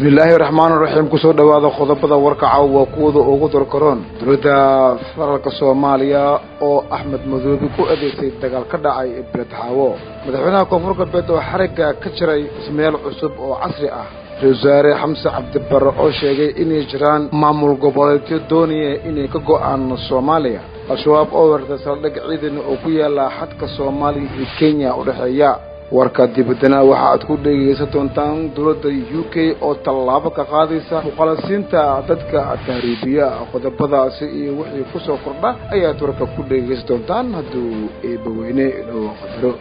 بسم الله الرحمن الرحيم كسر دواء خضبة وركع وقود وقدر كرون دردا فرق الصومالية أو أحمد مذوبي كؤدي سيد دجال كدعي بلد حاو مدحونا كفرق البيت وحركة كشري اسميل عصب أو عصري وزارة حمزة عبد البر أو شيء إني جران معمول قبلت الدنيا إني كجو عن الصومالية الشباب أول تصدق عيد إنه أقوياء لا حد كصومالي في كينيا ورحية warka dibadana waxa aad ku dhageysan doontaan dawladda UK oo tallaabo ka qaadaysa muqallasiinta dadka taariibiya qodobadaasi iyo wixii ku soo kordha ayaa warka ku dhageysan doontaan hadduu eebaweyne inuu qadaro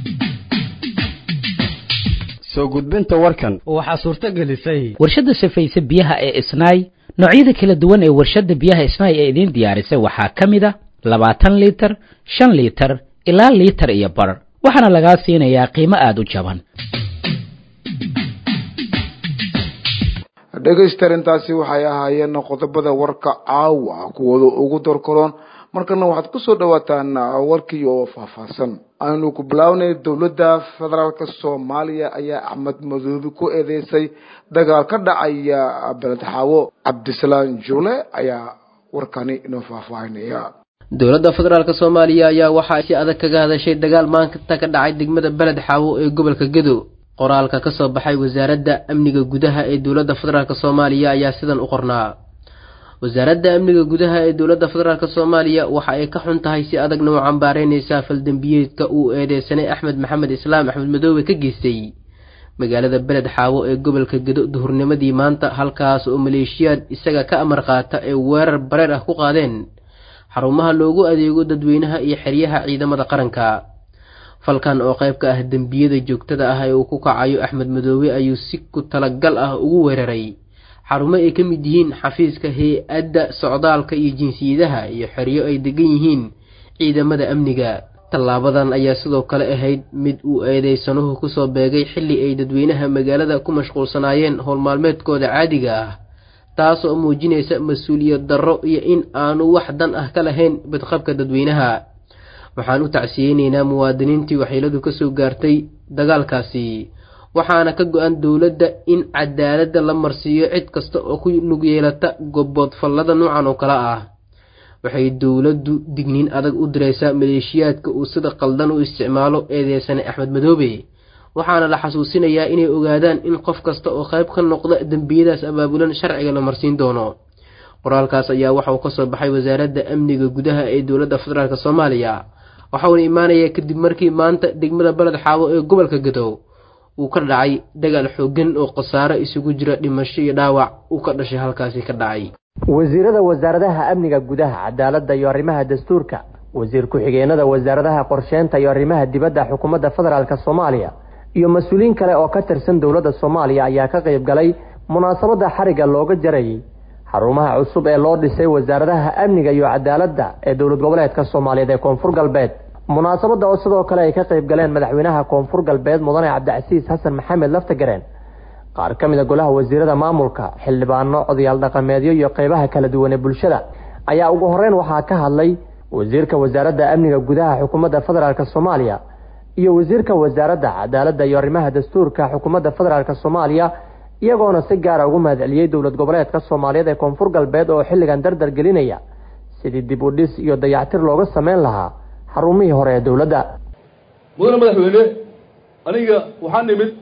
soo gudbinta warkan waxa suurta gelisay warshada safaysa biyaha ee Isnaay noocyada kala duwan ee warshada biyaha Isnaay ee idin diyaarisay waxa kamida 20 litir 5 litir ilaa litir iyo bar waxaana laga siinayaa qiimo aad u jaban dhageystarintaasi waxay ahaayeen qodobada warka caawa kuwada ugu dorkoron markana waxaad ku soo dhawaataan warkii oo faahfaahsan aanu ku bilawnay dawladda federaalka Soomaaliya ayaa Axmed Madoobe ku eedeysay dagaal ka dhacaya balad xawo Cabdisalaam Juule ayaa warkani inoo faahfaahinaya dawladda federaalka Soomaaliya ayaa waxa ay si adag kaga hadashay dagaal maanta ka dhacay degmada Balad Xawo ee gobolka Gedo qoraalka ka soo baxay wasaaradda amniga gudaha ee dawladda federaalka Soomaaliya ayaa sidan u qornaa wasaaradda amniga gudaha ee dawladda federaalka Soomaaliya waxa ay ka xun tahay si adag nooc cambaareynaysa faldambiyeedka uu eedeysanay Axmed Maxamed Islaam Axmed Madoobe ka geystay magaalada Balad Xawo ee gobolka Gedo duhurnimadii maanta halkaas oo maleeshiyad isaga ka amar qaata ee weerar bareer ah ku qaadeen xarumaha loogu adeego dadweynaha iyo xiriyaha ciidamada qaranka falkan oo qayb ka ah dambiyada joogtada ah ee uu ku kacayo Axmed Madoobe ayuu si ku talagal ah ugu weeraray xarumo ay ka mid yihiin xafiiska hay'adda socdaalka iyo jinsiyadaha iyo xiriyo ay degan yihiin ciidamada amniga tallaabadan ayaa sidoo kale ahayd mid uu eedeysanuhu ku soo beegay xilli ay dadweynaha magaalada ku mashquulsanaayeen howl maalmeedkooda caadiga ah taas oo muujinaysa mas'uuliyad darro iyo in aanu wax dan ah ka lahayn badqabka dadweynaha waxaan u tacsiyeenaynaa muwaadiniintii waxyeeladu ka soo gaartay dagaalkaasi waxaana ka go'an dawladda in cadaaladda la marsiiyo cid kasta oo ku nug yeelata gobod fallada noocan oo kala ah waxay dawladdu digniin adag u diraysaa maleeshiyaadka uu sida qaldan u isticmaalo eedeysanay Axmed Madoobe waxaana la xasuusinayaa inay ogaadaan in qof kasta oo qayb ka noqda dambiyadaas abaabulan sharciga la marsiin doono qoraalkaas ayaa waxa uu ka soo baxay wasaaradda amniga gudaha ee dawladda federaalka Soomaaliya waxa uu imaanaya kadib markii maanta degmada Balad Xawo ee gobolka Gedo uu ka dhacay dagaal xooggan oo qasaare isugu jira dhimasho iyo dhaawac uu ka dhashay halkaasi ka dhacay wasiirada wasaaradaha amniga gudaha cadaaladda iyo arrimaha dastuurka wasiir ku-xigeenada wasaaradaha qorsheynta iyo arrimaha dibadda xukuumadda federaalka Soomaaliya iyo mas'uuliin kale oo ka tirsan dawladda Soomaaliya ayaa ka qayb galay munaasabada xariga looga jaray xarumaha cusub ee loo dhisay wasaaradaha amniga iyo cadaaladda ee dawlad goboleedka Soomaaliyeed ee Koonfur Galbeed munaasabada oo sidoo kale ay ka qayb galeen madaxweynaha Koonfur Galbeed Mudane Cabdicasiis Xasan Maxamed Laftagareen qaar ka mid ah golaha wasiirada maamulka xildhibaano odayaal dhaqameedyo iyo qaybaha kala duwan ee bulshada ayaa ugu horeyn waxa ka hadlay wasiirka wasaaradda amniga gudaha xukuumadda federaalka Soomaaliya iyo wasiirka wasaaradda cadaaladda iyo arrimaha dastuurka xukuumadda federaalka Soomaaliya iyagoona si gaar ah ugu mahadceliyay dawlad goboleedka Soomaaliyeed ee Koonfur Galbeed oo xilligan dardar gelinaya sidii dib u dhis iyo dayactir looga sameyn lahaa xarumihii hore ee dawladda mudane madaxweyne aniga waxaan nimid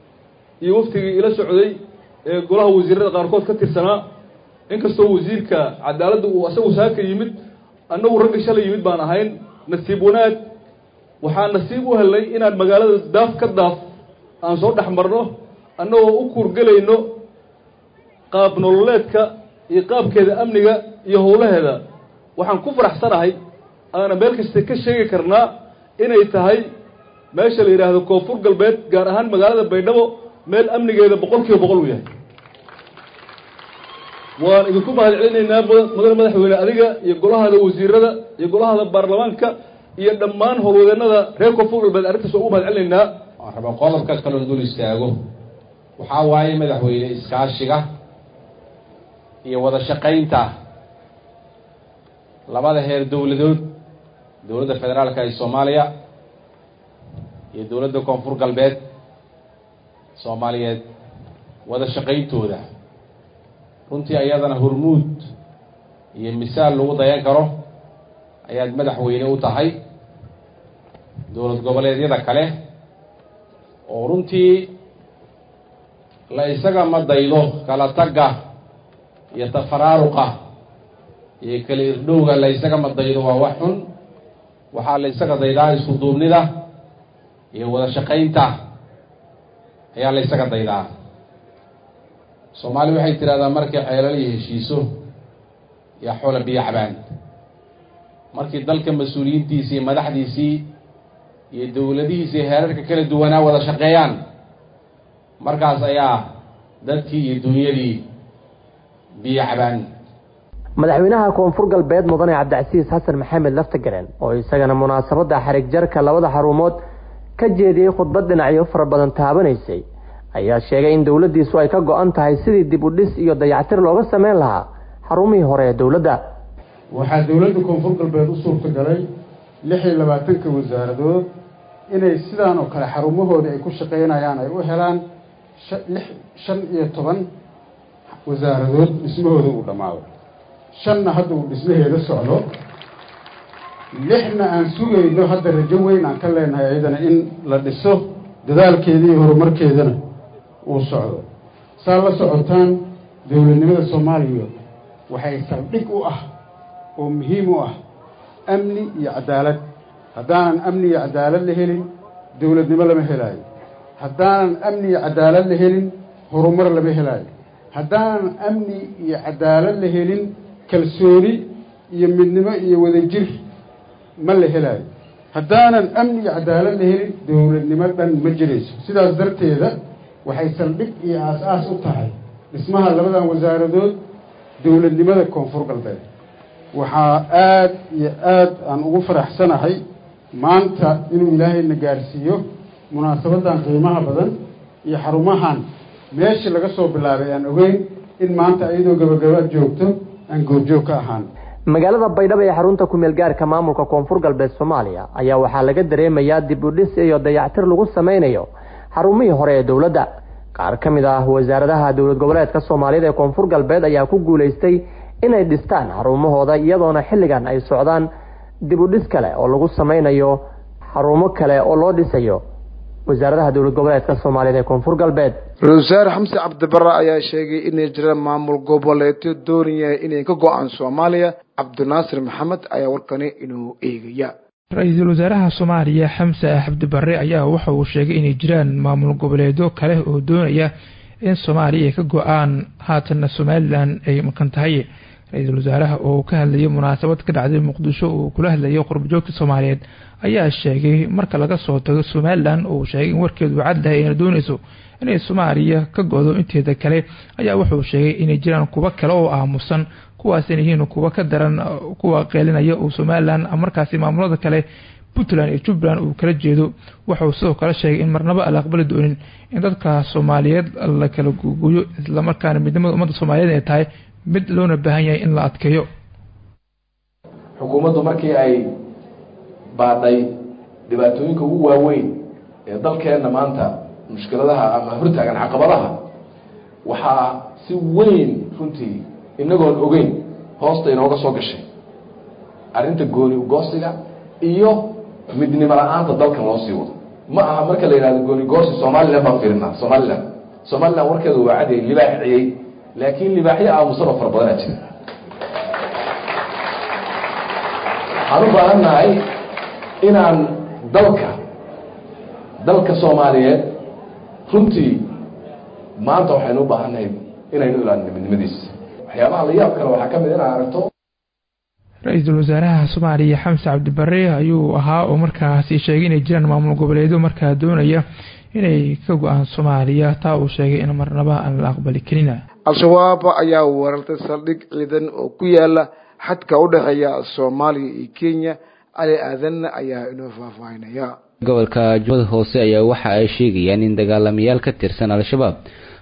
iyo waftigii ila socday ee golaha wasiirada qaarkood ka tirsanaa inkastoo wasiirka cadaaladda uu asagu saaka yimid annagu ragga shalay yimid baan ahayn nasiib wanaag waxaan nasiib u helnay inaan magaalada daaf ka daaf aan soo dhex marno annagoo u kuurgelayno qaab nololeedka iyo qaabkeeda amniga iyo howlaheeda waxaan ku faraxsanahay aana meel kasta ka sheegi karnaa inay tahay meesha la yidhaahdo Koonfur Galbeed gaar ahaan magaalada Baydhabo meel amnigeeda 100% u yahay waan idinku mahadcelinaynaa mudane madaxweyne adiga iyo golahada wasiirada iyo golahada baarlamaanka iyo dhammaan howlwadeennada reer Koonfur Galbeed arrintaas ugu mahadcelinaynaa waxaan qodobka kale oo dul istaago waxa waaye madaxweyne iskaashiga iyo wada shaqaynta labada heer dawladood dawladda federaalka ee Soomaaliya iyo dawladda Koonfur Galbeed Soomaaliyeed wada shaqayntooda runtii ayadana hormuud iyo misaal lagu dayan karo ayaad madaxweyne u tahay dowlad goboleedyada kale oo runtii la isaga madaydo kala tagga iyo tafaraaruqa iyo kala irdhowga la isaga madaydo waa wax xun waxaa la isaga daydaa isku duubnida iyo wada shaqaynta ayaa la isaga daydaa soomaali waxay tidhahdaa markii ceelal iyo heshiiso yaa xoola biyo cabaan markii dalka mas-uuliyiintiisii madaxdiisii iyo dowladihiisii heerarka kala duwanaa wada shaqeeyaan markaas ayaa dadkii iyo dunyadii biyo cabaan madaxweynaha koonfur galbeed mudane cabdicasiis xasan maxamed laftagareen oo isagana munaasabada xarig jarka labada xarumood ka jeediyey khudbad dhinacyo fara badan taabanaysay ayaa sheegay in dowladdiisu ay ka go-an tahay sidii dib u dhis iyo dayactir looga sameyn lahaa xarumihii hore ee dowladda. waxaa dowladda koonfur galbeed u suurtagalay 26 wasaaradood inay sidaan oo kale xarumahooda ay ku shaqeynayaan ay u helaan 15 wasaaradood dhismahooda uu dhammaado 5 hadda uu dhismaheeda socdo 6 aan sugayno hadda rajo weyn aan ka leenahay ayadana in la dhiso dadaalkeedii iyo horumarkeedana uu socdo saa la socotaan dowladnimada Soomaaliya waxay saldhig u ah oo muhiim u ah amni iyo cadaalad haddaan amni iyo cadaalad la helin dowladnimo lama helayo haddaan amni iyo cadaalad la helin horumar lama helayo haddaan amni iyo cadaalad la helin kalsooni iyo midnimo iyo wadajir ma la helayo haddaanan amni iyo cadaalad la helin dowladnimo dhan ma jirayso sidaas darteeda waxay saldhig iyo aas-aas u tahay dhismaha labadan wasaaradood dowladnimada koonfur galbeed waxaa aad iyo aad aan ugu faraxsanahay maanta inuu ilaahayna gaarsiiyo munaasabadan qiimaha badan iyo xarumahan meeshii laga soo bilaabay aan ogeyn in maanta iyadoo gabagaba joogto aan goobjoog ka ahaan magaalada Baydhabo ee xarunta ku meel gaarka maamulka koonfur galbeed Soomaaliya ayaa waxaa laga dareemayaa dib u dhis iyo dayactir lagu sameynayo xarumihii hore ee dowladda. qaar ka mid ah wasaaradaha dowlad goboleedka Soomaaliyeed ee koonfur galbeed ayaa ku guuleystay inay dhistaan xarumahooda iyadoona xilligan ay socdaan dib u dhis kale oo lagu sameynayo xarumo kale oo loo dhisayo wasaaradaha dowlad goboleedka Soomaaliyeed ee koonfur galbeed. Ra'iisul Xamse Cabdi Barre ayaa sheegay in jiraan maamul goboleedyo doonaya inay ka go'aan Soomaaliya. Cabdinaasir Maxamed ayaa warkani inuu eegaya. Ra'iisul Wasaaraha Soomaaliya Xamse Cabdi Barre ayaa waxa uu sheegay in jiraan maamul goboleedyo kale oo doonaya in Soomaaliya ka go'aan haatan Somaliland ay maqan tahay. Ra'iisul Wasaaraha oo ka hadlayay munaasabad ka dhacday Muqdisho oo kula hadlayay qurbo-joogta Soomaaliyeed ayaa sheegay marka laga soo tago Somaliland oo sheegay in warkeedu caddahay in doonayso inay Soomaaliya ka go'do inteeda kale ayaa wuxuu sheegay in jiraan kuwa kale oo aamusan kuwaas in yihiin kuwa ka daran kuwa qeelinaya oo Somaliland markaasi maamulada kale Puntland iyo Jubaland uu kala jeedo. wuxuu sidoo kale sheegay in marnaba la aqbali doonin in dadka Soomaaliyeed la kala guuyo isla markaana midnimada ummadda Soomaaliyeed ay tahay mid loona baahan yahay in la adkeeyo. xukuumaddu markii ay baadhay dhibaatooyinka ugu waaweyn ee dalkeena maanta mushkiladaha ama hortaagan caqabadaha waxaa si weyn runtii inagoon ogeyn hoosta inooga soo gashay arrinta gooni ugoosiga iyo midnimo la'aanta dalkan loo sii wado. ma aha marka la yidhahdo gooni goosi Somaliland baan fiirinaa Somaliland warkeedu waa caday libaaxiyey laakiin libaaxiya aamusaba fara badan jira. waxaan u baahannahay inaan dalka Soomaaliyeed runtii maanta waxaynu u baahannahay inaynu ilaalino midnimadiisa. waxyaabaha la yaab kale waxaa ka mid inaan aragto Ra'iisul Wasaaraha Soomaaliya Xamse Cabdi Barre ayuu ahaa oo markaasi sheegay in jiraan maamul goboleedyo markaa doonaya inay ka go'aan Soomaaliya taa uu sheegay in marnaba aan la aqbali karin. Al-Shabaab ayaa weerartay saldhig ciidan oo ku yaala xadka u dhaxeeya Soomaaliya iyo Kenya. Ali Aadan ayaa inoo faahfaahinaya. gobolka Jubbada Hoose ayaa waxa ay sheegayaan in dagaalamayaal ka tirsan Al-Shabaab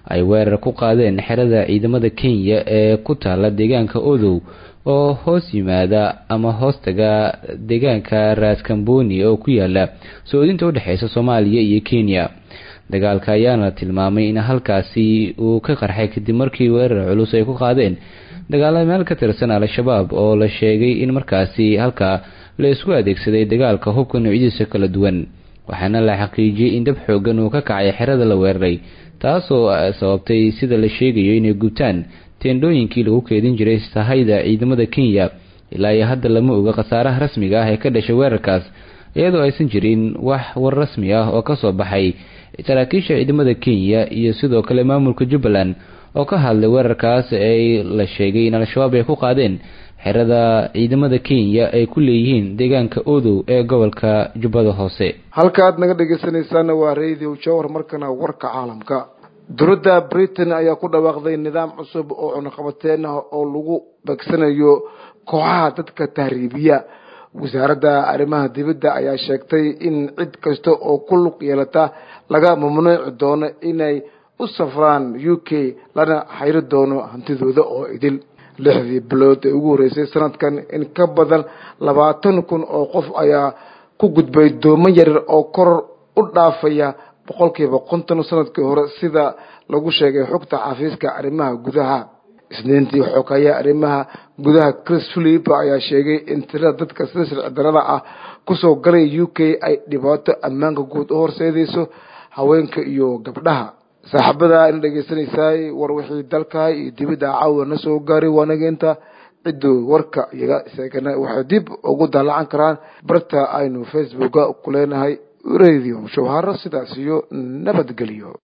ay weerar ku qaadeen xerada ciidamada Kenya ee ku taala deegaanka Odow oo hoos yimaada ama hoostaga deegaanka Raskamboni oo ku yaala soodinta u dhaxaysa Soomaaliya iyo Kenya. dagaalka ayaana tilmaamay in halkaasi uu ka qarxay kadib markii weerar culus ay ku qaadeen dagaalada meel ka tirsan Al-Shabaab oo la sheegay in markaasi halka la isku adeegsaday dagaalka hubka noocyadiisa kala duwan, waxaana la xaqiijiyay in dab xoogan uu ka kacay xerada la weeraray, taasoo sababtay sida la sheegayo inay gubtaan teendooyinkii lagu keedin jiray sahayda ciidamada Kenya. ilaa iyo hadda lama oga khasaaraha rasmiga ah ee ka dhashay weerarkaas, iyadoo aysan jirin wax war rasmi ah oo ka soo baxay saraakiisha ciidamada Kenya iyo sidoo kale maamulka Jubbaland oo ka hadlay weerarkaas ay la sheegay in Al-Shabaab ay ku qaadeen xerada ciidamada Kenya ay ku leeyihiin deegaanka Odow ee gobolka Jubbada Hoose. halkaad naga dhageysanaysaan waa Radio Jawhar. markana warka caalamka. dowladda Britain ayaa ku dhawaaqday nidaam cusub oo cunaqabateyn ah oo lagu beegsanayo kooxaha dadka tahriibiya. wasaaradda arrimaha dibadda ayaa sheegtay in cid kasta oo ku lug yeelata laga mamnuuci doono inay u safraan UK lana xayri doono hantidooda oo idil. 6 bilood ee ugu horeysay sanadkan in ka badan 20,000 oo qof ayaa ku gudbay doomo yar oo kor u dhaafaya 50% sanadkii hore, sida lagu sheegay xogta xafiiska arrimaha gudaha. isniintii xogaya arrimaha gudaha Chris Philip ayaa sheegay in tirada dadka sida sharci darrada ah ku soo galay UK ay dhibaato ammaanka guud u horseedayso haweenka iyo gabdhaha. saaxiibada in dhageysanaysay war wixii dalka iyo dibadda caawina soo gaaray wanaagenta cidoo warka iyaga isagana waxa dib ugu dalacan karaan barta aynu Facebook ku leenahay Radio Jawhar. sidaas iyo nabadgelyo.